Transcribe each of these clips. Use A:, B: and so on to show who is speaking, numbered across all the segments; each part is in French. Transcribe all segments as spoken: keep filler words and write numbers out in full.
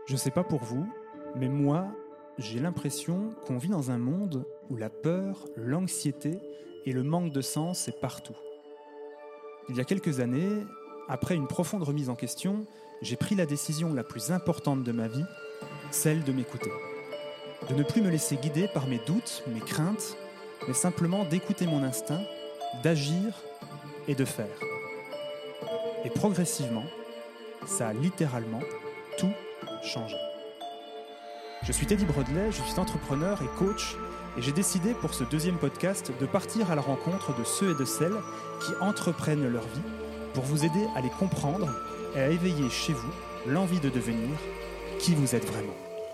A: Je sais pas pour vous, mais moi, j'ai l'impression qu'on vit dans un monde où la peur, l'anxiété et le manque de sens est partout. Il y a quelques années, après une profonde remise en question, j'ai pris la décision la plus importante de ma vie, celle de m'écouter. De ne plus me laisser guider par mes doutes, mes craintes, mais simplement d'écouter mon instinct, d'agir et de faire. Et progressivement, ça a littéralement tout changé. Je suis Teddy Brodelet, je suis entrepreneur et coach et j'ai décidé pour ce deuxième podcast de partir à la rencontre de ceux et de celles qui entreprennent leur vie pour vous aider à les comprendre et à éveiller chez vous l'envie de devenir qui vous êtes vraiment.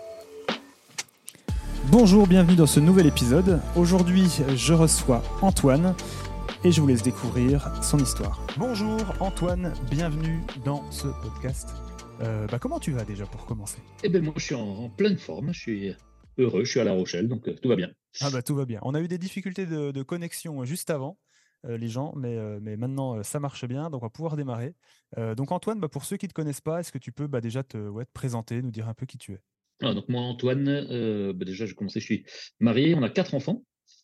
A: Bonjour, bienvenue dans ce nouvel épisode. Aujourd'hui, je reçois Antoine et je vous laisse découvrir son histoire. Bonjour Antoine, bienvenue dans ce podcast. Euh, bah comment tu vas déjà pour commencer?
B: Eh ben moi je suis en, en pleine forme, je suis heureux, je suis à La Rochelle, donc euh, tout va bien.
A: Ah bah tout va bien. On a eu des difficultés de, de connexion juste avant, euh, les gens, mais, euh, mais maintenant euh, ça marche bien, donc on va pouvoir démarrer. Euh, donc Antoine, bah, pour ceux qui ne te connaissent pas, est-ce que tu peux bah, déjà te, ouais, te présenter, nous dire un peu qui tu es?
B: Alors, donc moi Antoine, euh, bah, déjà j'ai commencé, je suis marié, on a quatre enfants,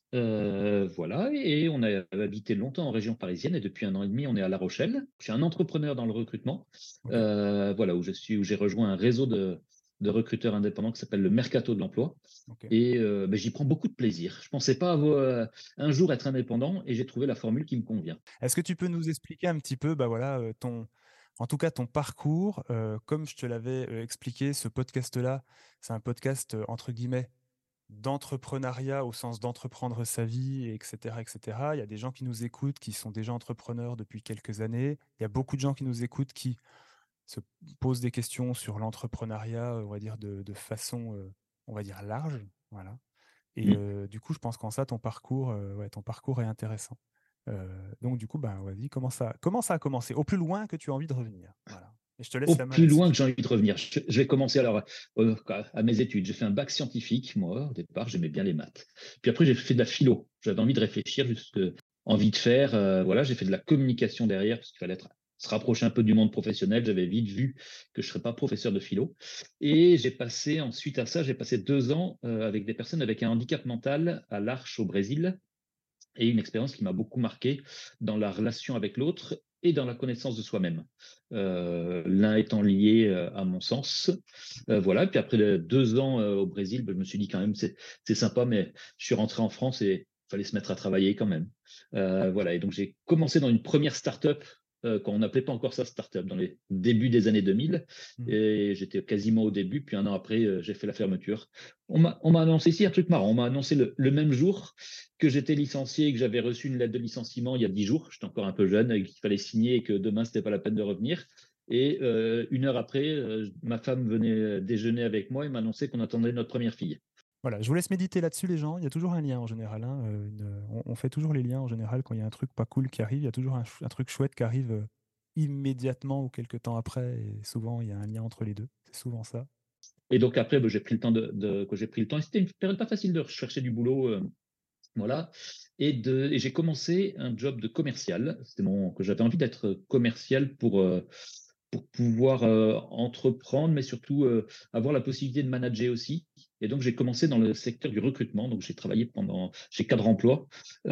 B: euh, voilà, et on a habité longtemps en région parisienne et depuis un an et demi on est à La Rochelle. Je suis un entrepreneur dans le recrutement,
A: Ok.
B: euh, voilà, où je suis, où j'ai rejoint un réseau de, de recruteurs indépendants qui s'appelle le Mercato de l'emploi.
A: Ok.
B: Et euh, bah, j'y prends beaucoup de plaisir. Je pensais pas avoir, euh, un jour être indépendant et j'ai trouvé la formule qui me convient.
A: Est-ce que tu peux nous expliquer un petit peu, bah voilà, euh, ton, en tout cas ton parcours, euh, comme je te l'avais euh, expliqué, ce podcast-là, c'est un podcast euh, entre guillemets d'entrepreneuriat au sens d'entreprendre sa vie, et cetera, et cetera. Il y a des gens qui nous écoutent, qui sont déjà entrepreneurs depuis quelques années. Il y a beaucoup de gens qui nous écoutent qui se posent des questions sur l'entrepreneuriat, on va dire de, de façon, euh, on va dire large, voilà. Et
B: Mm.
A: euh, du coup, je pense qu'en ça, ton parcours, euh, ouais, ton parcours est intéressant. Euh, donc du coup, ben vas-y, comment ça, comment ça a commencé? Au plus loin que tu as envie de revenir, voilà. Et je te
B: Au
A: laisse la main
B: plus loin
A: là-dessus.
B: que j'ai envie de revenir. Je, je vais commencer alors euh, à mes études. J'ai fait un bac scientifique, moi, au départ, j'aimais bien les maths. Puis après, j'ai fait de la philo. J'avais envie de réfléchir, juste euh, envie de faire. Euh, voilà, j'ai fait de la communication derrière, parce qu'il fallait être, se rapprocher un peu du monde professionnel. J'avais vite vu que je ne serais pas professeur de philo. Et j'ai passé, ensuite à ça, j'ai passé deux ans euh, avec des personnes avec un handicap mental à l'Arche au Brésil et une expérience qui m'a beaucoup marqué dans la relation avec l'autre et dans la connaissance de soi-même. Euh, l'un étant lié euh, à mon sens. Euh, voilà, puis après euh, deux ans euh, au Brésil, ben, je me suis dit quand même, c'est, c'est sympa, mais je suis rentré en France et il fallait se mettre à travailler quand même. Euh, voilà, et donc j'ai commencé dans une première start-up euh, quand on n'appelait pas encore ça start-up, dans les débuts des années deux mille.
A: Mhm.
B: Et j'étais quasiment au début, puis un an après, euh, j'ai fait la fermeture. On m'a, on m'a annoncé ici un truc marrant. On m'a annoncé le, le même jour que j'étais licencié et que j'avais reçu une lettre de licenciement il y a dix jours. J'étais encore un peu jeune et qu'il fallait signer et que demain, c'était pas la peine de revenir. Et euh, une heure après, euh, ma femme venait déjeuner avec moi et m'annonçait qu'on attendait notre première fille.
A: Voilà, je vous laisse méditer là-dessus, les gens. Il y a toujours un lien en général, hein, euh, une- on, on fait toujours les liens en général quand il y a un truc pas cool qui arrive. Il y a toujours un, ch- un truc chouette qui arrive euh, immédiatement ou quelques temps après. Et souvent, il y a un lien entre les deux. C'est souvent ça.
B: Et donc après, ben, j'ai pris le temps de, de- que j'ai pris le temps. Et c'était une période pas facile de rechercher du boulot, euh, voilà. Et, de, et j'ai commencé un job de commercial. C'était mon que j'avais envie d'être commercial pour euh, pour pouvoir euh, entreprendre, mais surtout euh, avoir la possibilité de manager aussi. Et donc, j'ai commencé dans le secteur du recrutement. Donc, j'ai travaillé pendant chez Cadre Emploi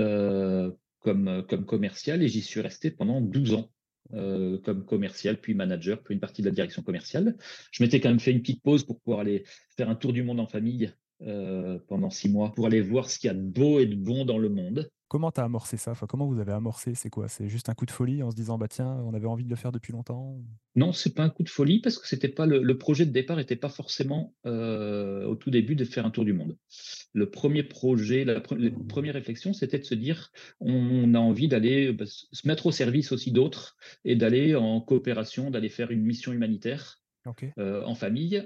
B: euh, comme, comme commercial et j'y suis resté pendant douze ans.
A: Ok.
B: Euh, comme commercial, puis manager, puis une partie de la direction commerciale. Je m'étais quand même fait une petite pause pour pouvoir aller faire un tour du monde en famille euh, pendant six mois, pour aller voir ce qu'il y a de beau et de bon dans le monde.
A: Comment t'as amorcé ça? Enfin, comment vous avez amorcé? C'est quoi? C'est juste un coup de folie en se disant, bah tiens, on avait envie de le faire depuis longtemps?
B: Non, c'est pas un coup de folie parce que c'était pas le, le projet de départ n'était pas forcément euh, au tout début de faire un tour du monde. Le premier projet, la, pre- la première réflexion, c'était de se dire on a envie d'aller bah, se mettre au service aussi d'autres et d'aller en coopération, d'aller faire une mission humanitaire
A: Ok.
B: euh, en famille.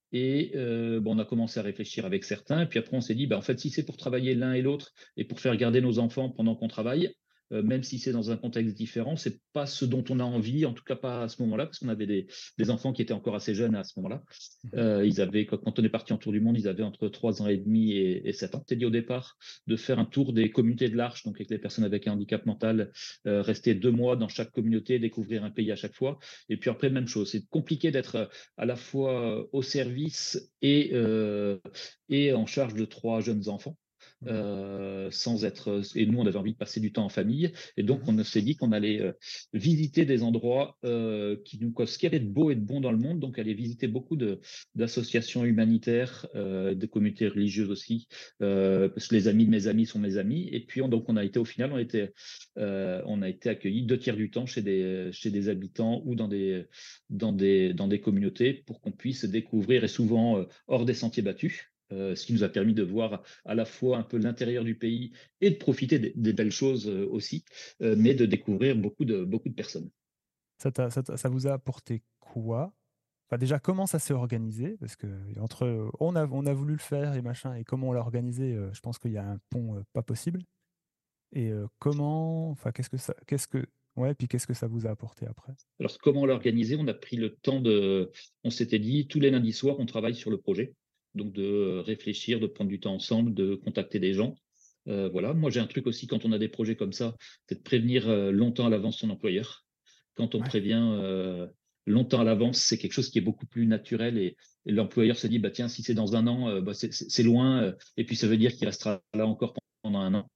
B: Et euh, bon, on a commencé à réfléchir avec certains, et puis après on s'est dit, bah, en fait, si c'est pour travailler l'un et l'autre et pour faire garder nos enfants pendant qu'on travaille, euh, même si c'est dans un contexte différent, c'est pas ce dont on a envie, en tout cas pas à ce moment-là, parce qu'on avait des, des enfants qui étaient encore assez jeunes à ce moment-là.
A: Mhm.
B: Euh, ils avaient, quand, quand on est parti en tour du monde, ils avaient entre trois ans et demi et, et sept ans. C'était dit au départ de faire un tour des communautés de l'Arche, donc avec les personnes avec un handicap mental, euh, rester deux mois dans chaque communauté, découvrir un pays à chaque fois. Et puis après, même chose. C'est compliqué d'être euh, à la fois au service et, euh, et en charge de trois jeunes enfants.
A: Mhm.
B: Euh, sans être et nous on avait envie de passer du temps en famille et donc
A: Mhm.
B: on s'est dit qu'on allait euh, visiter des endroits euh, qui nous ce qu'il y avait de beau et de bon dans le monde, donc aller visiter beaucoup de d'associations humanitaires, euh, de communautés religieuses aussi, euh, parce que les amis de mes amis sont mes amis. Et puis on, donc on a été au final, on a été, euh, on a été accueillis deux tiers du temps chez des chez des habitants ou dans des dans des dans des communautés pour qu'on puisse découvrir et souvent euh, hors des sentiers battus. Euh, ce qui nous a permis de voir à la fois un peu l'intérieur du pays et de profiter des, des belles choses euh, aussi, euh, mais de découvrir beaucoup de, beaucoup de personnes.
A: Ça, t'a- ça, t'a- ça vous a apporté quoi? Enfin, déjà, comment ça s'est organisé? Parce que entre euh, on a, on a voulu le faire et machin, et comment on l'a organisé, euh, je pense qu'il y a un pont euh, pas possible. Et euh, comment, enfin, qu'est-ce que ça, qu'est-ce que, ouais, puis qu'est-ce que ça vous a apporté après?
B: Alors, comment l'organiser? On a pris le temps de. On s'était dit, tous les lundis soirs, on travaille sur le projet. Donc, de euh, réfléchir, de prendre du temps ensemble, de contacter des gens. Euh, voilà. Moi, j'ai un truc aussi quand on a des projets comme ça, c'est de prévenir euh, longtemps à l'avance son employeur. Quand on
A: Ouais.
B: prévient euh, longtemps à l'avance, c'est quelque chose qui est beaucoup plus naturel et, et l'employeur se dit, bah, tiens, si c'est dans un an, euh, bah, c'est c'est- c'est loin. Euh, et puis, ça veut dire qu'il restera là encore pendant un an.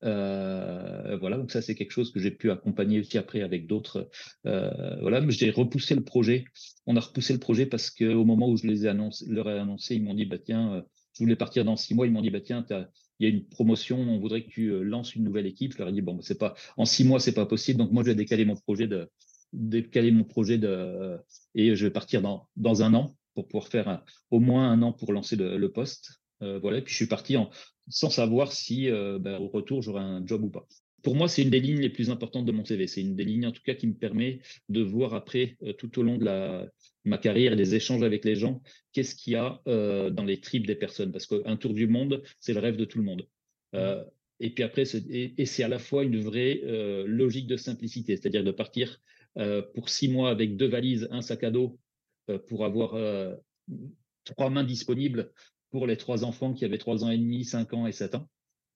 B: Euh, voilà, donc ça c'est quelque chose que j'ai pu accompagner aussi après avec d'autres. Euh, voilà, mais j'ai repoussé le projet. On a repoussé le projet parce que au moment où je les ai annoncé, leur ai annoncé, ils m'ont dit bah tiens, euh, je voulais partir dans six mois. Ils m'ont dit bah tiens, t'as- il y a une promotion, on voudrait que tu euh, lances une nouvelle équipe. Je leur ai dit bon, bah, c'est pas en six mois, c'est pas possible. Donc moi je vais décaler mon projet de décaler mon projet de et je vais partir dans dans un an pour pouvoir faire un- au moins un an pour lancer le, le poste. Euh, voilà, et puis je suis parti en sans savoir si euh, ben, au retour j'aurai un job ou pas. Pour moi, c'est une des lignes les plus importantes de mon C V. C'est une des lignes en tout cas qui me permet de voir après euh, tout au long de la, ma carrière et des échanges avec les gens, qu'est-ce qu'il y a euh, dans les tripes des personnes. Parce qu'un tour du monde, c'est le rêve de tout le monde.
A: Mhm.
B: Euh, et puis après, c'est- et, et c'est à la fois une vraie euh, logique de simplicité, c'est-à-dire de partir euh, pour six mois avec deux valises, un sac à dos, euh, pour avoir euh, trois mains disponibles pour les trois enfants qui avaient trois ans et demi, cinq ans et sept ans.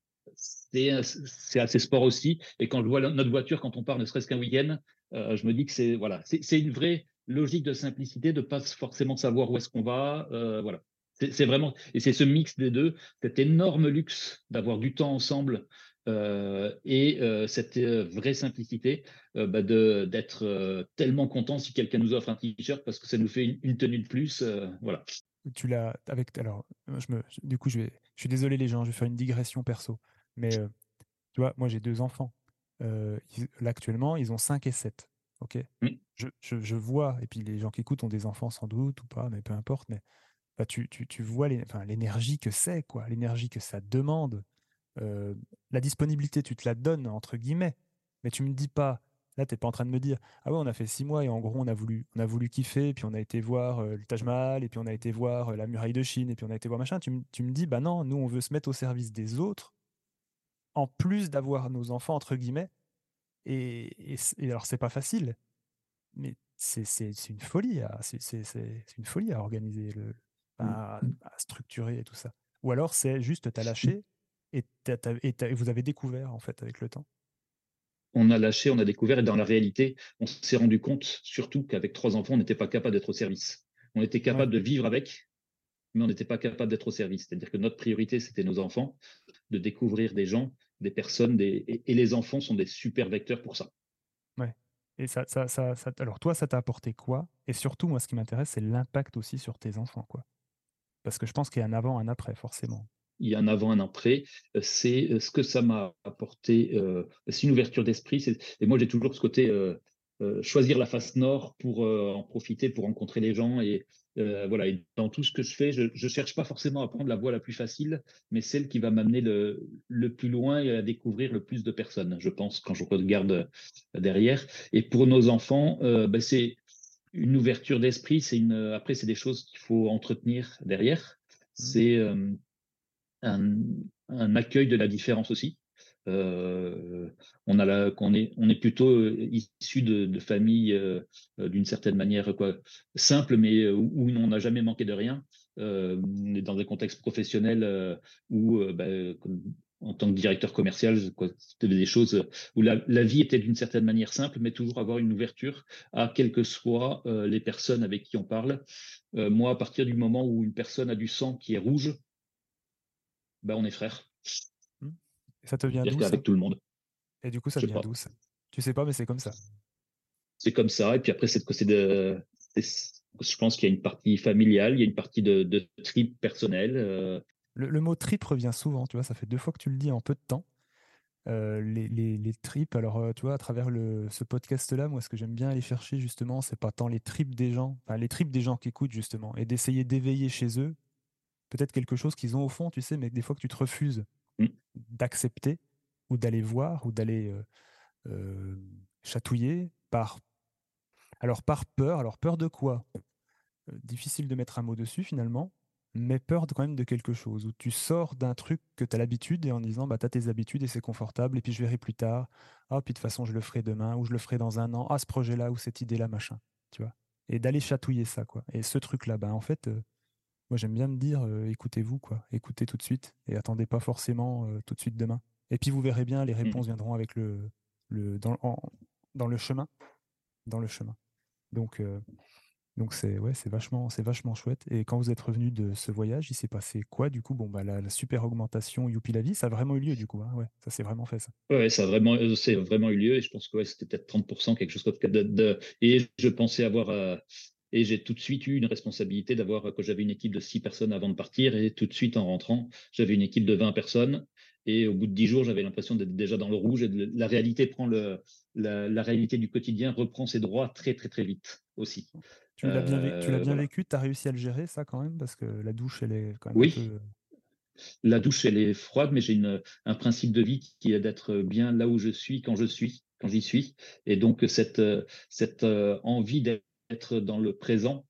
B: C'est, c'est assez sport aussi. Et quand je vois notre voiture, quand on part ne serait-ce qu'un week-end, euh, je me dis que c'est voilà, c'est, c'est une vraie logique de simplicité, de pas forcément savoir où est-ce qu'on va. Euh, voilà. C'est, c'est vraiment, et c'est ce mix des deux, cet énorme luxe d'avoir du temps ensemble euh, et euh, cette euh, vraie simplicité euh, bah, de, d'être euh, tellement content si quelqu'un nous offre un t-shirt parce que ça nous fait une, une tenue de plus. Euh, voilà.
A: Tu l'as avec, alors, euh, je me, du coup, je vais, je suis désolé les gens, je vais faire une digression perso, mais euh, tu vois, moi j'ai deux enfants. Euh, ils- là actuellement, ils ont cinq et sept. Ok.
B: Mm.
A: Je, je, je vois, et puis les gens qui écoutent ont des enfants sans doute ou pas, mais peu importe, mais bah, tu, tu, tu vois les- enfin, l'énergie que c'est, quoi, l'énergie que ça demande. Euh, la disponibilité, tu te la donnes, entre guillemets, mais tu me dis pas, là, t'es pas en train de me dire, ah ouais, on a fait six mois et en gros, on a voulu, on a voulu kiffer, et puis on a été voir euh, le Taj Mahal, et puis on a été voir euh, la muraille de Chine, et puis on a été voir machin. Tu, me- tu me dis, bah non, nous, on veut se mettre au service des autres, en plus d'avoir nos enfants, entre guillemets, et, et, c- et alors, c'est pas facile, mais c'est c'est- c'est une folie, à- c'est c'est- c'est- c'est une folie à organiser, le, à, à structurer et tout ça. Ou alors c'est juste t'as lâché et, t'as- t'as- et t'as- et vous avez découvert en fait avec le temps.
B: On a lâché, on a découvert, et dans la réalité, on s'est rendu compte surtout qu'avec trois enfants, on n'était pas capable d'être au service. On était
A: Ouais.
B: capable de vivre avec, mais on n'était pas capable d'être au service. C'est-à-dire que notre priorité, c'était nos enfants, de découvrir des gens, des personnes, des... Et, et les enfants sont des super vecteurs pour ça.
A: Ouais. Et ça, ça, ça, ça- alors toi, ça t'a apporté quoi? Et surtout, moi, ce qui m'intéresse, c'est l'impact aussi sur tes enfants, quoi. Parce que je pense qu'il y a un avant, un après, forcément.
B: Il y a un avant, un après. C'est ce que ça m'a apporté. Euh, c'est une ouverture d'esprit. C'est- Et moi, j'ai toujours ce côté euh, euh, choisir la face nord pour euh, en profiter, pour rencontrer les gens. Et euh, voilà. Et dans tout ce que je fais, je ne cherche pas forcément à prendre la voie la plus facile, mais celle qui va m'amener le, le plus loin et à découvrir le plus de personnes, je pense, quand je regarde euh, derrière. Et pour nos enfants, euh, ben, c'est une ouverture d'esprit. C'est une. Après, c'est des choses qu'il faut entretenir derrière.
A: Hmm.
B: C'est euh, un, un accueil de la différence aussi. Euh, on a la, qu'on est, on est plutôt euh, issu de, de familles euh, euh, d'une certaine manière quoi, simple, mais euh, où, où on n'a jamais manqué de rien. Euh, on est dans des contextes professionnels euh, où, euh, bah, comme- en tant que directeur commercial, quoi, c'était des choses où la, la vie était d'une certaine manière simple, mais toujours avoir une ouverture à quelles que soient euh, les personnes avec qui on parle. Euh, moi, à partir du moment où une personne a du sang qui est rouge, bah, on est frères.
A: Hmm. Et ça te vient
B: C'est-à-dire
A: d'où ça?
B: qu'avec tout le monde,
A: Et du coup, ça
B: je
A: te
B: sais
A: vient
B: pas.
A: d'où ça? Tu sais pas, mais c'est comme ça.
B: C'est comme ça. Et puis après, c'est c'est de, c'est- je pense qu'il y a une partie familiale, il y a une partie de, de trip personnel. euh,
A: Le, le mot trip revient souvent, tu vois, ça fait deux fois que tu le dis en peu de temps. Euh, les, les, les tripes, alors euh, tu vois, à travers le, ce podcast-là, moi, ce que j'aime bien aller chercher, justement, c'est pas tant les tripes des gens, enfin, les tripes des gens qui écoutent, justement, et d'essayer d'éveiller chez eux peut-être quelque chose qu'ils ont au fond, tu sais, mais que des fois que tu te refuses
B: mm,
A: d'accepter ou d'aller voir ou d'aller euh, euh, chatouiller par, alors par peur, alors peur de quoi? Euh, difficile de mettre un mot dessus finalement, mais peur de, quand même de quelque chose, où tu sors d'un truc que tu as l'habitude et en disant, bah, tu as tes habitudes et c'est confortable, et puis je verrai plus tard, ah, puis de toute façon, je le ferai demain, ou je le ferai dans un an, ah, ce projet-là, ou cette idée-là, machin, tu vois. Et d'aller chatouiller ça, quoi. Et ce truc-là, bah, en fait, euh, moi, j'aime bien me dire, euh, écoutez-vous, quoi. Écoutez tout de suite, et attendez pas forcément euh, tout de suite demain. Et puis vous verrez bien, les
B: mm,
A: réponses viendront avec le, le, dans, en- dans le chemin, dans le chemin. Donc, euh, donc c'est ouais, c'est vachement, c'est vachement chouette. Et quand vous êtes revenu de ce voyage, il s'est passé quoi du coup? Bon, bah, la, la super augmentation Youpi la vie, ça a vraiment eu lieu du coup, hein. Ouais, ça s'est vraiment fait ça.
B: Ouais, ça a vraiment, euh, c'est vraiment eu lieu et je pense que ouais, c'était peut-être trente pour cent, quelque chose comme ça. De, de- et je pensais avoir, euh, et j'ai tout de suite eu une responsabilité d'avoir, euh, quand j'avais une équipe de six personnes avant de partir et tout de suite en rentrant, j'avais une équipe de vingt personnes et au bout de dix jours, j'avais l'impression d'être déjà dans le rouge et de- la réalité prend le, la, la réalité du quotidien reprend ses droits très, très, très vite aussi.
A: Tu l'as bien, vé- tu l'as
B: Euh,
A: bien
B: voilà.
A: vécu, tu as réussi à le gérer ça quand même, parce que la douche, elle est quand même un
B: Oui,
A: peu.
B: la douche, elle est froide, mais j'ai une, un principe de vie qui est d'être bien là où je suis, quand je suis, quand j'y suis. Et donc, cette, euh, cette euh, envie d'être dans le présent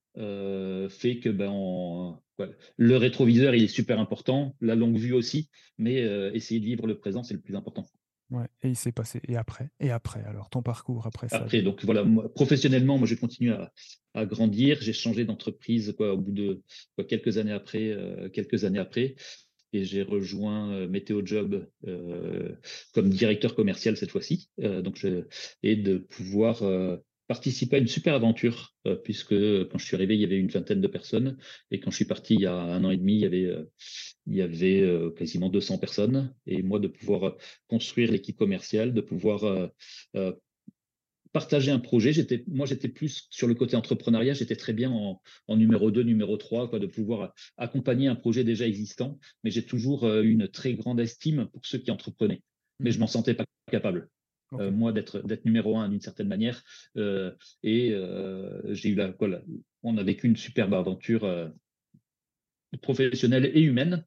B: euh, fait que ben, on- ouais, le rétroviseur, il est super important, la longue vue aussi, mais euh, essayer de vivre le présent, c'est le plus important.
A: Ouais, et il s'est passé. Et après? Et après, alors, ton parcours après ça, du
B: Après,
A: coup.
B: donc voilà, moi, professionnellement, moi, j'ai continué à, à grandir. J'ai changé d'entreprise quoi, au bout de quoi, quelques années après, euh, quelques années après. Et j'ai rejoint euh, Météo Job euh, comme directeur commercial cette fois-ci. Euh, donc je, et de pouvoir euh, participer à une super aventure, euh, puisque quand je suis arrivé, il y avait une vingtaine de personnes, et quand je suis parti il y a un an et demi, il y avait, euh, il y avait euh, quasiment deux cents personnes. Et moi, de pouvoir euh, construire l'équipe commerciale, de pouvoir euh, euh, partager un projet. J'étais, moi, j'étais plus sur le côté entrepreneuriat. J'étais très bien en, en numéro deux, numéro trois, quoi, de pouvoir accompagner un projet déjà existant. Mais j'ai toujours euh, une très grande estime pour ceux qui entreprenaient. Mais je
A: Mhm.
B: m'en sentais pas capable.
A: Ok.
B: Euh, moi, d'être d'être numéro un d'une certaine manière. Euh, et euh, j'ai eu la, quoi, la- on a vécu une superbe aventure euh, professionnelle et humaine.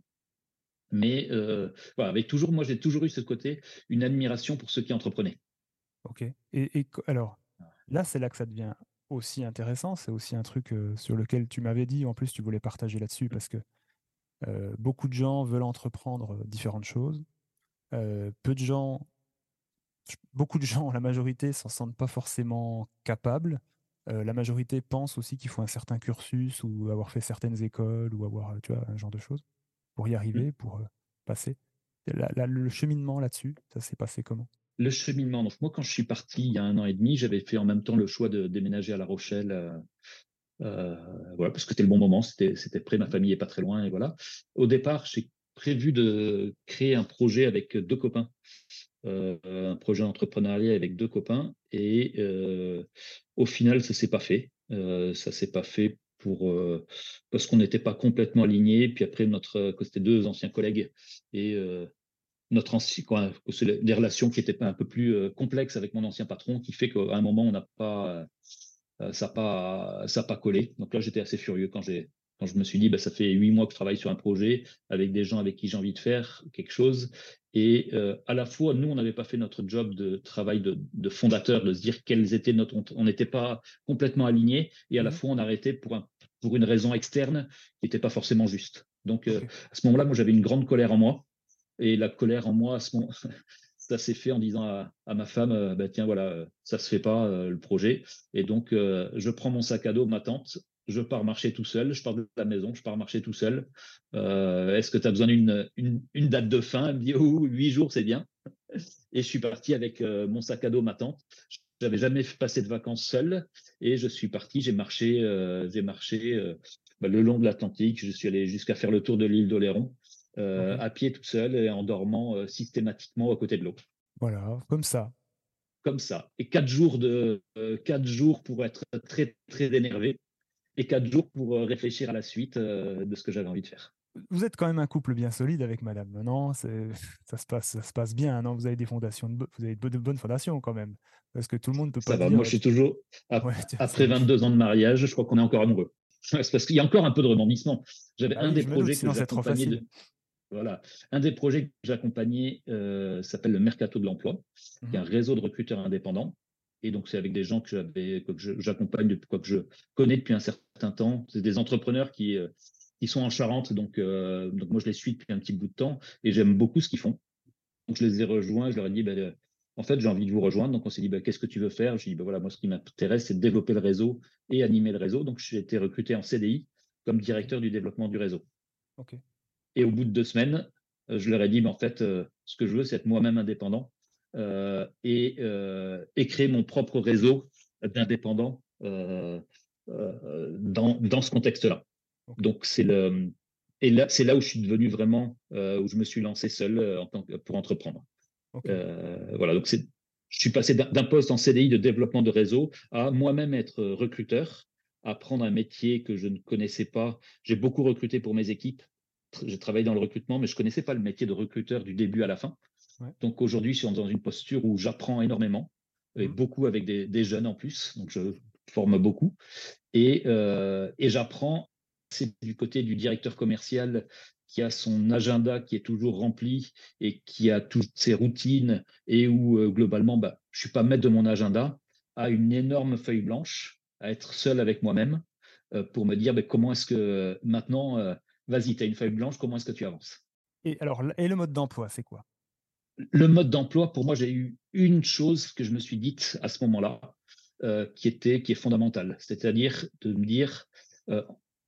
B: Mais euh, voilà, avec toujours, moi, j'ai toujours eu ce côté, une admiration pour ceux qui entreprenaient.
A: Ok. Et, et co- alors, là, c'est là que ça devient aussi intéressant. C'est aussi un truc euh, sur lequel tu m'avais dit, en plus, tu voulais partager là-dessus, parce que euh, beaucoup de gens veulent entreprendre euh, différentes choses. Euh, peu de gens, beaucoup de gens, la majorité, s'en sentent pas forcément capables. Euh, la majorité pense aussi qu'il faut un certain cursus ou avoir fait certaines écoles ou avoir, euh, tu vois, un genre de choses pour y arriver, pour euh, passer. La- la- le cheminement là-dessus, ça s'est passé comment?
B: Le cheminement. Donc, moi, quand je suis parti il y a un an et demi, j'avais fait en même temps le choix de déménager à La Rochelle, euh, euh, voilà, parce que c'était le bon moment, c'était, c'était près, ma famille est pas très loin, et voilà. Au départ, j'ai prévu de créer un projet avec deux copains, euh, un projet entrepreneurial avec deux copains, et euh, au final, ça s'est pas fait. Euh, ça s'est pas fait pour euh, parce qu'on n'était pas complètement alignés. Puis après, notre, que c'était deux anciens collègues, et euh, notre ancien, quoi, c'est des relations qui étaient un peu plus euh, complexes avec mon ancien patron, qui fait qu'à un moment, on n'a pas, euh, ça n'a pas, ça a pas collé. Donc là, j'étais assez furieux quand j'ai, quand je me suis dit, bah, ça fait huit mois que je travaille sur un projet avec des gens avec qui j'ai envie de faire quelque chose. Et euh, à la fois, nous, on n'avait pas fait notre job de travail de, de fondateur, de se dire quels étaient notre, on n'était pas complètement alignés. Et à la
A: Mhm.
B: fois, on arrêtait pour un, pour une raison externe qui n'était pas forcément juste. Donc, euh,
A: Ok.
B: à ce moment-là, moi, j'avais une grande colère en moi. Et la colère en moi, à ce moment, ça s'est fait en disant à, à ma femme, euh, bah, tiens, voilà, euh, ça se fait pas, euh, le projet. Et donc, euh, je prends mon sac à dos, ma tente, je pars marcher tout seul, je pars de la maison, je pars marcher tout seul. Euh, est-ce que tu as besoin d'une une, une date de fin? Elle me dit, oh, huit jours, c'est bien. Et je suis parti avec euh, mon sac à dos, ma tente. J'avais jamais passé de vacances seul. Et je suis parti, j'ai marché, euh, j'ai marché euh, bah, le long de l'Atlantique. Je suis allé jusqu'à faire le tour de l'île d'Oléron,
A: Ok.
B: euh, à pied tout seul et en dormant euh, systématiquement à côté de l'eau.
A: Voilà, comme ça.
B: Comme ça. Et quatre jours, de, euh, quatre jours pour être très, très énervé et quatre jours pour euh, réfléchir à la suite euh, de ce que j'avais envie de faire.
A: Vous êtes quand même un couple bien solide avec madame, non? C'est, ça se passe, ça se passe bien, non? Vous avez des fondations, de, bo- vous avez de, bo- de bonnes fondations quand même. Parce que tout le monde ne peut
B: Ça
A: pas
B: va.
A: dire,
B: Moi, je
A: euh,
B: suis
A: tu-
B: toujours, ap-
A: ouais, tiens, c'est
B: après
A: ouf.
B: vingt-deux ans de mariage, je crois qu'on est encore amoureux. C'est parce qu'il y a encore un peu de rebondissement. J'avais
A: Bah
B: un
A: oui,
B: des
A: je me doute,
B: projets que
A: sinon c'est trop
B: j'accompagnais
A: facile.
B: de, voilà, un des projets que j'accompagnais euh, s'appelle le Mercato de l'emploi, qui est
A: Mhm.
B: un réseau de recruteurs indépendants. Et donc, c'est avec des gens que j'avais, que je- j'accompagne depuis quoi que je connais depuis un certain temps. C'est des entrepreneurs qui, euh, qui sont en Charente. Donc, euh, donc, moi, je les suis depuis un petit bout de temps et j'aime beaucoup ce qu'ils font. Donc, je les ai rejoints. Je leur ai dit, ben, euh, en fait, j'ai envie de vous rejoindre. Donc, on s'est dit, ben, qu'est-ce que tu veux faire? J'ai dit, ben, voilà, moi, ce qui m'intéresse, c'est de développer le réseau et animer le réseau. Donc, j'ai été recruté en C D I comme
A: Ok,
B: directeur du développement du réseau.
A: ok,
B: Et au bout de deux semaines, euh, je leur ai dit, mais en fait, euh, ce que je veux, c'est être moi-même indépendant euh, et, euh, et créer mon propre réseau d'indépendants euh, euh, dans, dans ce contexte-là.
A: ok,
B: Donc, c'est le, et là, c'est là où je suis devenu vraiment, euh, où je me suis lancé seul euh, en tant que, pour entreprendre.
A: ok.
B: Euh, voilà, donc c'est, je suis passé d'un d'un poste en C D I de développement de réseau à moi-même être recruteur, apprendre un métier que je ne connaissais pas. J'ai beaucoup recruté pour mes équipes. Tr- J'ai travaillé dans le recrutement, mais je ne connaissais pas le métier de recruteur du début à la fin.
A: Ouais.
B: Donc aujourd'hui, je suis dans une posture où j'apprends énormément, et
A: Mhm.
B: beaucoup avec des, des jeunes en plus. Donc je forme beaucoup. Et, euh, et j'apprends, c'est du côté du directeur commercial qui a son agenda qui est toujours rempli et qui a toutes ses routines et où euh, globalement, bah, je ne suis pas maître de mon agenda, à une énorme feuille blanche, à être seul avec moi-même euh, pour me dire bah, comment est-ce que euh, maintenant, euh, vas-y, tu as une feuille blanche, comment est-ce que tu avances?
A: Et alors, l- et le mode d'emploi, c'est quoi?
B: Le mode d'emploi, pour moi, j'ai eu une chose que je me suis dite à ce moment-là, euh, qui était, qui est fondamentale, c'est-à-dire de me dire, euh,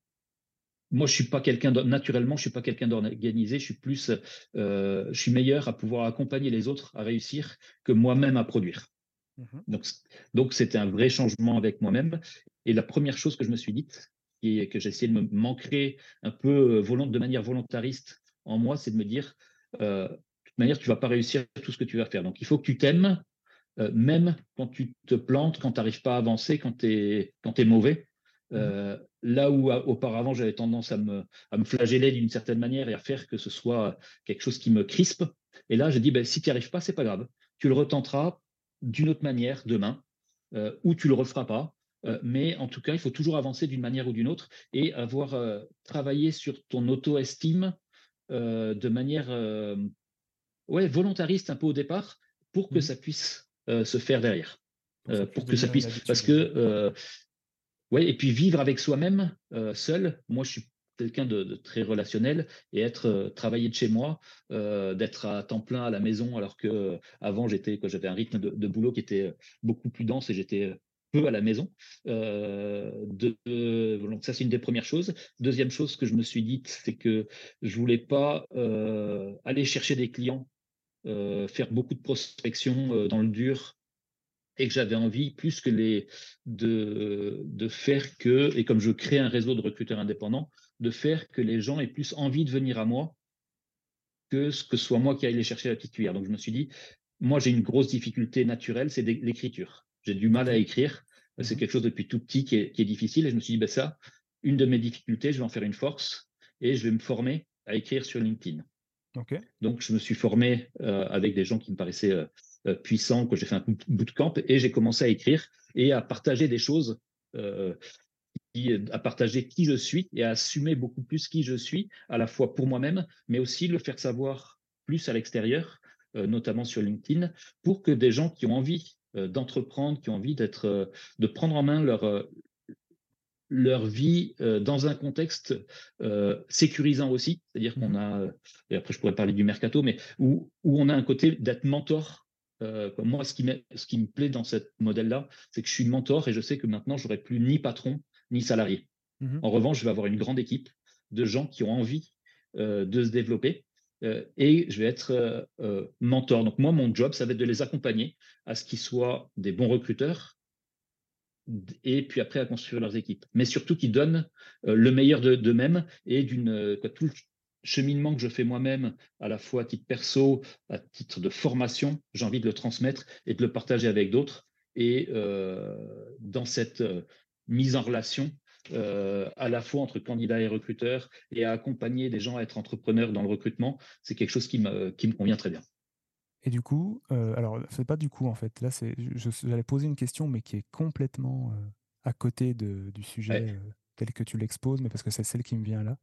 B: moi, je suis pas quelqu'un de, naturellement, je suis pas quelqu'un d'organisé. Je suis plus, euh, je suis meilleur à pouvoir accompagner les autres à réussir que moi-même à produire.
A: Mhm.
B: Donc, donc c'était un vrai changement avec moi-même. Et la première chose que je me suis dite, et que j'ai essayé de me m'ancrer un peu euh, volont- de manière volontariste en moi, c'est de me dire, euh, de toute manière, tu vas pas réussir tout ce que tu vas faire. Donc, il faut que tu t'aimes, euh, même quand tu te plantes, quand tu n'arrives pas à avancer, quand tu es, quand tu es mauvais.
A: Mhm.
B: Euh, là où a- auparavant j'avais tendance à me, à me flageller d'une certaine manière et à faire que ce soit quelque chose qui me crispe. Et là, j'ai dit, ben, si tu n'y arrives pas, c'est pas grave. Tu le retenteras d'une autre manière demain, euh, ou tu le referas pas. Euh, mais en tout cas, il faut toujours avancer d'une manière ou d'une autre et avoir euh, travaillé sur ton auto-estime euh, de manière euh, ouais, volontariste un peu au départ pour que
A: Mhm.
B: ça puisse euh, se faire derrière.
A: Pour que
B: Euh,
A: ça puisse
B: pour que ça
A: devenir une
B: puisse. Parce
A: habitude.
B: que,
A: Ouais.
B: euh, ouais, et puis vivre avec soi-même, euh, seul, moi je suis quelqu'un de, de très relationnel et être euh, travailler de chez moi, euh, d'être à temps plein à la maison, alors que euh, avant j'étais, quoi, j'avais un rythme de, de boulot qui était beaucoup plus dense et j'étais peu à la maison. Euh, de, de- donc ça c'est une des premières choses. Deuxième chose que je me suis dit, c'est que je voulais pas euh, aller chercher des clients euh, faire beaucoup de prospection euh, dans le dur et que j'avais envie plus que les de, de faire que, et comme je crée un réseau de recruteurs indépendants, de faire que les gens aient plus envie de venir à moi que ce que ce soit moi qui aille les chercher à la petite cuillère. Donc je me suis dit, moi j'ai une grosse difficulté naturelle, c'est l'écriture. J'ai du mal
A: Ok.
B: à écrire. C'est
A: Mhm.
B: quelque chose depuis tout petit qui est, qui est difficile. Et je me suis dit, ben ça, une de mes difficultés, je vais en faire une force et je vais me former à écrire sur LinkedIn.
A: Ok.
B: Donc, je me suis formé euh, avec des gens qui me paraissaient euh, euh, puissants, que j'ai fait un bootcamp et j'ai commencé à écrire et à partager des choses, euh, qui, à partager qui je suis et à assumer beaucoup plus qui je suis, à la fois pour moi-même, mais aussi le faire savoir plus à l'extérieur, euh, notamment sur LinkedIn, pour que des gens qui ont envie euh, d'entreprendre, qui ont envie d'être, euh, de prendre en main leur, euh, leur vie euh, dans un contexte euh, sécurisant aussi, c'est-à-dire qu'on
A: Mhm.
B: a, euh, et après je pourrais parler du mercato, mais où, où on a un côté d'être mentor. Euh, comme moi, ce qui, me, ce qui me plaît dans ce modèle-là, c'est que je suis mentor et je sais que maintenant, j'aurai plus ni patron ni salarié.
A: Mhm.
B: En revanche, je vais avoir une grande équipe de gens qui ont envie euh, de se développer euh, et je vais être euh, euh, mentor. Donc moi, mon job, ça va être de les accompagner à ce qu'ils soient des bons recruteurs et puis après à construire leurs équipes. Mais surtout qu'ils donnent euh, le meilleur de- d'eux-mêmes et d'une euh, quoi, tout le cheminement que je fais moi-même, à la fois à titre perso, à titre de formation, j'ai envie de le transmettre et de le partager avec d'autres. Et euh, dans cette euh, mise en relation, euh, à la fois entre candidats et recruteurs, et à accompagner des gens à être entrepreneurs dans le recrutement, c'est quelque chose qui me, qui me convient très bien.
A: Et du coup, euh, alors c'est pas du coup en fait, là c'est, je- j'allais poser une question mais qui est complètement euh, à côté de- du sujet
B: Ouais.
A: euh, tel que tu l'exposes, mais parce que c'est celle qui me vient là.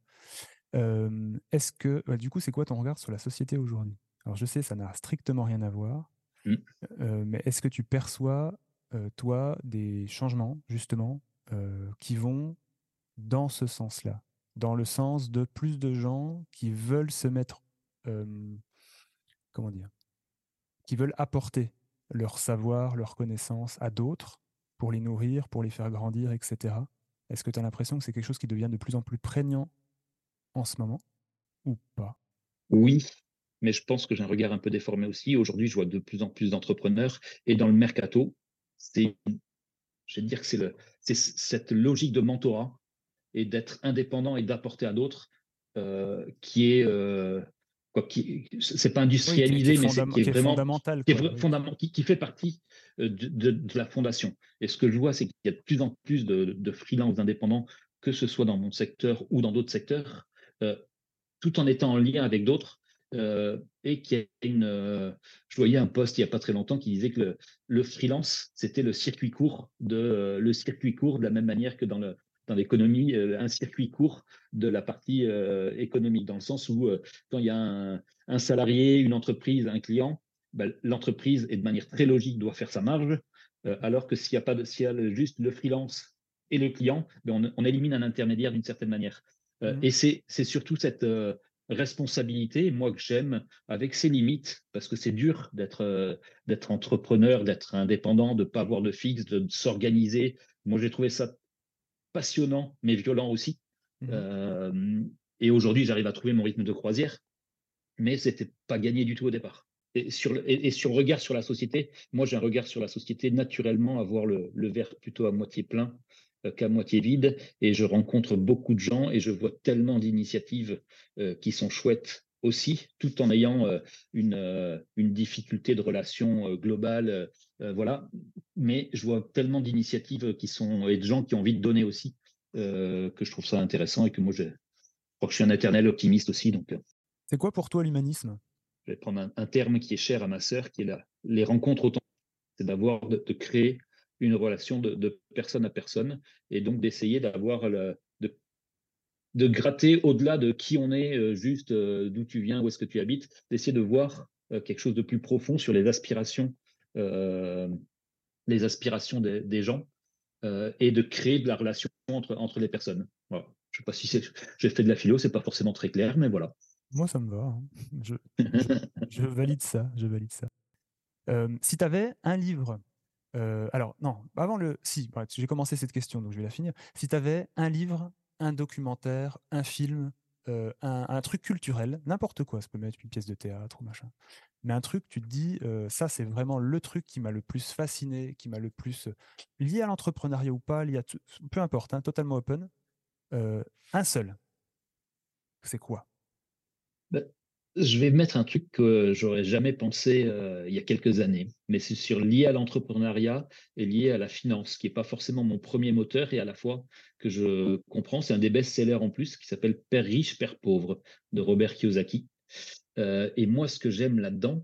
A: Euh, est-ce que, bah, du coup, c'est quoi ton regard sur la société aujourd'hui? Alors je sais, ça n'a strictement rien à voir,
B: Mm.
A: euh, mais est-ce que tu perçois, euh, toi, des changements justement euh, qui vont dans ce sens-là, dans le sens de plus de gens qui veulent se mettre, euh, comment dire, qui veulent apporter leur savoir, leur connaissance à d'autres pour les nourrir, pour les faire grandir, et cetera. Est-ce que tu as l'impression que c'est quelque chose qui devient de plus en plus prégnant en ce moment ou pas?
B: Oui, mais je pense que j'ai un regard un peu déformé aussi. Aujourd'hui, je vois de plus en plus d'entrepreneurs et dans le mercato, c'est, je vais dire que c'est le, c'est cette logique de mentorat et d'être indépendant et d'apporter à d'autres euh, qui est, euh, quoi, qui, c'est pas
A: Oui, qui est, qui est,
B: industrialisé, mais c'est
A: fondam-
B: qui est
A: qui est
B: vraiment,
A: fondamental,
B: qui est
A: quoi.
B: vra-
A: Oui.
B: fondament- qui, qui fait partie euh, de, de- de la fondation. Et ce que je vois, c'est qu'il y a de plus en plus de, de freelance indépendants, que ce soit dans mon secteur ou dans d'autres secteurs, euh, tout en étant en lien avec d'autres. Euh, et qui a une, euh, je voyais un post il n'y a pas très longtemps qui disait que le, le freelance, c'était le circuit court de euh, le circuit court de la même manière que dans le dans l'économie, euh, un circuit court de la partie euh, économique, dans le sens où euh, quand il y a un, un, salarié, une entreprise, un client, ben, l'entreprise, et de manière très logique, doit faire sa marge, euh, alors que s'il y a pas de, s'il y a le, juste le freelance et le client, ben on, on élimine un intermédiaire d'une certaine manière. Euh,
A: Mhm.
B: et c'est surtout cette euh, responsabilité, moi, que j'aime, avec ses limites, parce que c'est dur d'être euh, d'être entrepreneur, d'être indépendant, de ne pas avoir de fixe, de, de s'organiser. Moi, j'ai trouvé ça passionnant, mais violent aussi.
A: Mhm.
B: Euh, et aujourd'hui, j'arrive à trouver mon rythme de croisière, mais c'était pas gagné du tout au départ. Et sur le, et, et sur le regard sur la société, moi j'ai un regard sur la société naturellement à voir le, le verre plutôt à moitié plein euh, qu'à moitié vide. Et je rencontre beaucoup de gens et je vois tellement d'initiatives euh, qui sont chouettes aussi, tout en ayant euh, une, euh, une difficulté de relation euh, globale. Euh, euh, voilà. Mais je vois tellement d'initiatives qui sont et de gens qui ont envie de donner aussi euh, que je trouve ça intéressant et que moi je, je crois que je suis un éternel optimiste aussi. Donc, euh,
A: C'est quoi pour toi l'humanisme?
B: je vais prendre un, un terme qui est cher à ma sœur, qui est la, les rencontres authentiques. C'est d'avoir, de, de, créer une relation de, de, personne à personne et donc d'essayer d'avoir le, de, de gratter au-delà de qui on est, euh, juste euh, d'où tu viens, où est-ce que tu habites, d'essayer de voir euh, quelque chose de plus profond sur les aspirations, euh, les aspirations des, des gens euh, et de créer de la relation entre, entre les personnes. Voilà. Je ne sais pas si j'ai fait de la philo, c'est pas forcément très clair, mais voilà.
A: Moi, ça me va, hein. Je, je, je valide ça, je valide ça. Euh, si tu avais un livre, euh, alors non, avant le, si, ouais, j'ai commencé cette question, donc je vais la finir. Si tu avais un livre, un documentaire, un film, euh, un, un truc culturel, n'importe quoi, ça peut être une pièce de théâtre ou machin, mais un truc, tu te dis, euh, ça c'est vraiment le truc qui m'a le plus fasciné, qui m'a le plus euh, lié à l'entrepreneuriat ou pas, lié à tout- peu importe, hein, totalement open. Euh, un seul, c'est quoi?
B: Ben, je vais mettre un truc que j'aurais jamais pensé euh, il y a quelques années, mais c'est sur lié à l'entrepreneuriat et lié à la finance, qui est pas forcément mon premier moteur et à la fois que je comprends, c'est un des best-sellers en plus qui s'appelle Père riche, Père pauvre de Robert Kiyosaki. Euh, et moi, ce que j'aime là-dedans,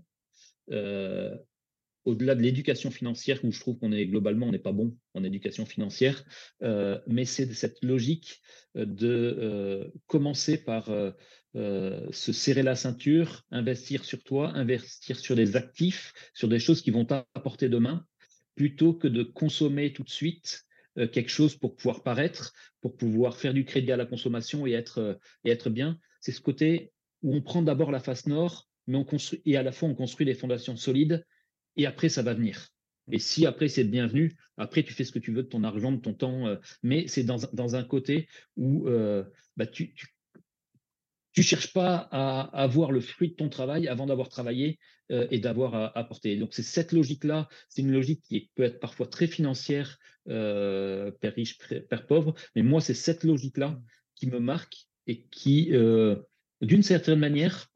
B: euh, au-delà de l'éducation financière, où je trouve qu'on est globalement, on n'est pas bon en éducation financière, euh, mais c'est cette logique euh, de euh, commencer par euh, euh, se serrer la ceinture, investir sur toi, investir sur des actifs, sur des choses qui vont t'apporter demain, plutôt que de consommer tout de suite euh, quelque chose pour pouvoir paraître, pour pouvoir faire du crédit à la consommation et être, euh, et être bien. C'est ce côté où on prend d'abord la face nord, mais on construit, et à la fois on construit des fondations solides, et après ça va venir. Et si après c'est bienvenu, après tu fais ce que tu veux de ton argent, de ton temps, euh, mais c'est dans, dans un côté où euh, bah, tu, tu tu cherches pas à avoir le fruit de ton travail avant d'avoir travaillé euh, et d'avoir à- apporté. Donc c'est cette logique-là, c'est une logique qui est- peut être parfois très financière, euh, père riche, père père pauvre, mais moi c'est cette logique-là
A: Mm.
B: qui me marque et qui, euh, d'une certaine manière,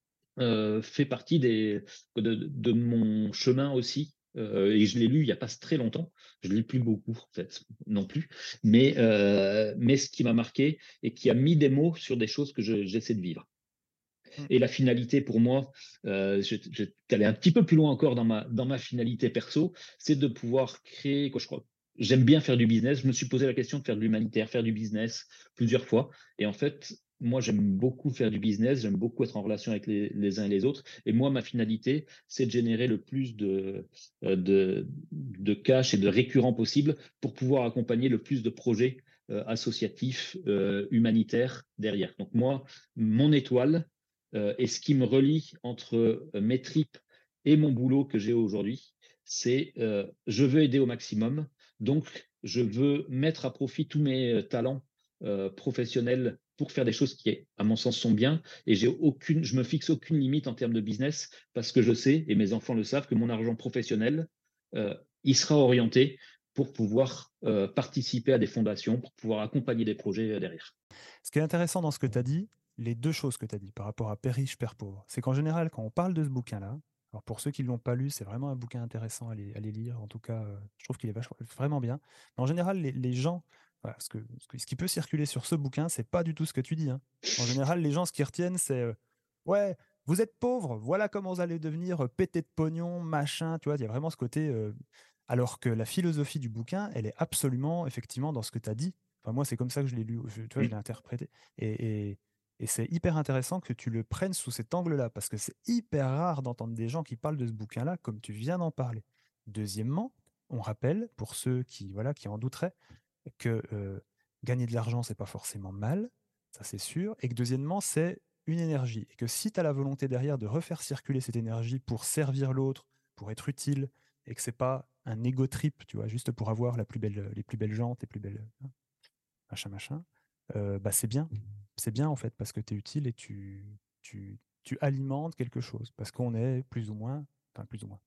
B: euh, fait partie des, de, de mon chemin aussi. Euh, et je l'ai lu il n'y a pas très longtemps. Je ne lis plus beaucoup, en fait, non plus. Mais, euh, mais ce qui m'a marqué et qui a mis des mots sur des choses que je- j'essaie de vivre.
A: Mm.
B: Et la finalité pour moi, euh, je, je vais aller un petit peu plus loin encore dans ma, dans ma finalité perso, c'est de pouvoir créer, quoi, je crois. J'aime bien faire du business. Je me suis posé la question de faire de l'humanitaire, faire du business plusieurs fois. Et en fait, moi, j'aime beaucoup faire du business. J'aime beaucoup être en relation avec les, les uns et les autres. Et moi, ma finalité, c'est de générer le plus de, euh, de, de cash et de récurrents possible pour pouvoir accompagner le plus de projets euh, associatifs, euh, humanitaires derrière. Donc moi, mon étoile, euh, et ce qui me relie entre euh, mes tripes et mon boulot que j'ai aujourd'hui, c'est euh, je veux aider au maximum. Donc, je veux mettre à profit tous mes euh, talents euh, professionnels pour faire des choses qui, à mon sens, sont bien. Et j'ai aucune, je me fixe aucune limite en termes de business parce que je sais, et mes enfants le savent, que mon argent professionnel, euh, il sera orienté pour pouvoir euh, participer à des fondations, pour pouvoir accompagner des projets euh, derrière.
A: Ce qui est intéressant dans ce que tu as dit, les deux choses que tu as dit par rapport à Père riche, Père pauvre, c'est qu'en général, quand on parle de ce bouquin-là, alors pour ceux qui ne l'ont pas lu, c'est vraiment un bouquin intéressant à les, à les lire. En tout cas, euh, je trouve qu'il est vachement- vraiment bien. Mais en général, les, les gens, voilà, ce, que, ce, que- ce qui peut circuler sur ce bouquin, c'est pas du tout ce que tu dis, hein. En général, les gens, ce qu'ils retiennent, c'est euh, ouais, vous êtes pauvre, voilà comment vous allez devenir euh, pété de pognon, machin. Tu vois, il y a vraiment ce côté. euh, alors que la philosophie du bouquin, elle est absolument, effectivement, dans ce que tu as dit. Enfin, moi, c'est comme ça que je l'ai lu, je- tu vois, je l'ai
B: Mm.
A: interprété. Et, et- et c'est hyper intéressant que tu le prennes sous cet angle-là, parce que c'est hyper rare d'entendre des gens qui parlent de ce bouquin-là comme tu viens d'en parler. Deuxièmement, on rappelle, pour ceux qui, voilà, qui en douteraient, que euh, gagner de l'argent, c'est pas forcément mal, ça c'est sûr, et que deuxièmement, c'est une énergie. Et que si tu as la volonté derrière de refaire circuler cette énergie pour servir l'autre, pour être utile, et que c'est pas un ego trip, tu vois, juste pour avoir la plus belle, les plus belles jantes, les plus belles, hein, machin, machin, euh, bah c'est bien. C'est bien en fait, parce que tu es utile et tu, tu, tu alimentes quelque chose. Parce qu'on est plus ou moins, enfin plus ou moins.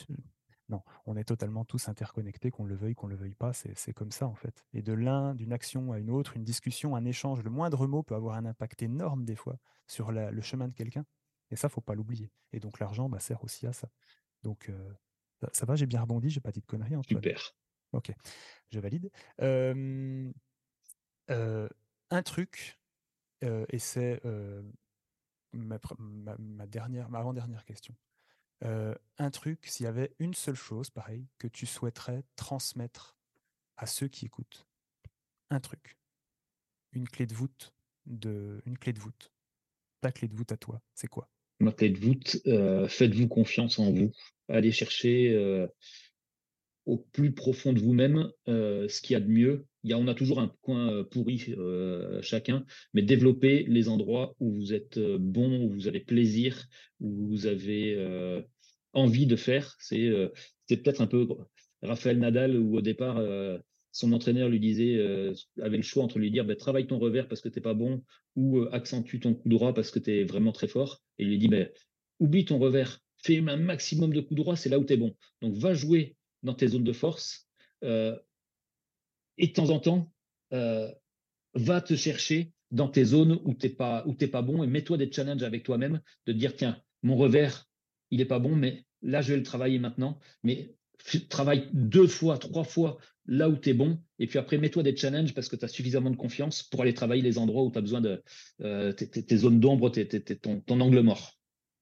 A: Non, on est totalement tous interconnectés, qu'on le veuille, qu'on le veuille pas, c'est c'est comme ça en fait. Et de l'un, d'une action à une autre, une discussion, un échange, le moindre mot peut avoir un impact énorme des fois sur la- le chemin de quelqu'un. Et ça, faut pas l'oublier. Et donc l'argent bah, sert aussi à ça. Donc euh, ça, ça va, j'ai bien rebondi, j'ai pas dit de conneries, Antoine.
B: Super.
A: Ok, je valide. Euh, euh, un truc, euh, et c'est euh, ma, pr- ma- ma dernière, ma avant-dernière question. Euh, un truc, s'il y avait une seule chose, pareil, que tu souhaiterais transmettre à ceux qui écoutent. Un truc, une clé de voûte de, une clé de voûte. Ta clé de voûte à toi, c'est quoi?
B: Ma clé de voûte, euh, faites-vous confiance en vous. Allez chercher euh, au plus profond de vous-même euh, ce qu'il y a de mieux. Il y a, on a toujours un coin euh, pourri euh, chacun, mais développez les endroits où vous êtes euh, bon, où vous avez plaisir, où vous avez euh, envie de faire. C'est euh, c'est peut-être un peu Raphaël Nadal où au départ euh, son entraîneur lui disait euh, avait le choix entre lui dire bah, travaille ton revers parce que t'es pas bon ou euh, accentue ton coup droit parce que tu es vraiment très fort. Et il lui dit bah, oublie ton revers, fais un maximum de coups droits, c'est là où tu es bon. Donc va jouer dans tes zones de force euh, et de temps en temps, euh, va te chercher dans tes zones où tu n'es pas, où t'es pas bon et mets-toi des challenges avec toi-même de te dire, tiens, mon revers, il n'est pas bon, mais là, je vais le travailler maintenant. Mais travaille deux fois, trois fois là où tu es bon. Et puis après, mets-toi des challenges parce que tu as suffisamment de confiance pour aller travailler les endroits où tu as besoin de euh, tes, tes, tes, zones d'ombre, tes, tes, ton, ton angle mort.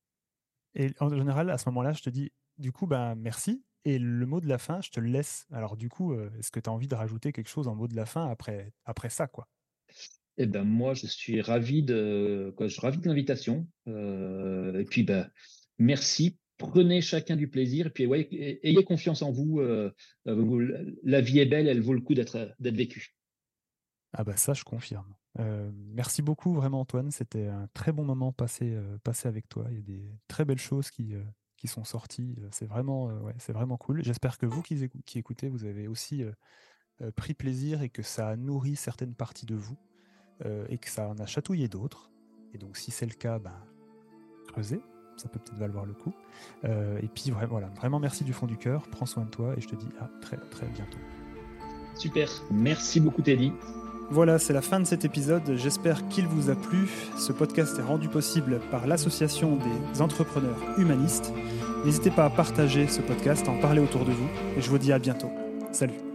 A: Et en général, à ce moment-là, je te dis, du coup, ben merci. Et le mot de la fin, je te le laisse. Alors, du coup, euh, est-ce que tu as envie de rajouter quelque chose en mot de la fin après, après ça, quoi?
B: Eh ben moi, je suis ravi de, quoi, je suis ravi de l'invitation. Euh, et puis, ben, merci prenez chacun du plaisir, et puis ouais, ayez confiance en vous, euh, vous, la vie est belle, elle vaut le coup d'être d'être vécue.
A: Ah bah ça, je confirme. Euh, merci beaucoup vraiment Antoine, c'était un très bon moment passé, euh, passé avec toi. Il y a des très belles choses qui, euh, qui sont sorties. C'est vraiment, euh, ouais, c'est vraiment cool. J'espère que vous qui, écou- qui écoutez, vous avez aussi euh, euh, pris plaisir et que ça a nourri certaines parties de vous euh, et que ça en a chatouillé d'autres. Et donc si c'est le cas, ben, creusez, ça peut peut-être valoir le coup. Euh, et puis voilà, vraiment merci du fond du cœur, prends soin de toi et je te dis à très très bientôt.
B: Super, merci beaucoup Teddy.
A: Voilà, c'est la fin de cet épisode. J'espère qu'il vous a plu. Ce podcast est rendu possible par l'Association des entrepreneurs humanistes. N'hésitez pas à partager ce podcast, à en parler autour de vous. Et je vous dis à bientôt. Salut.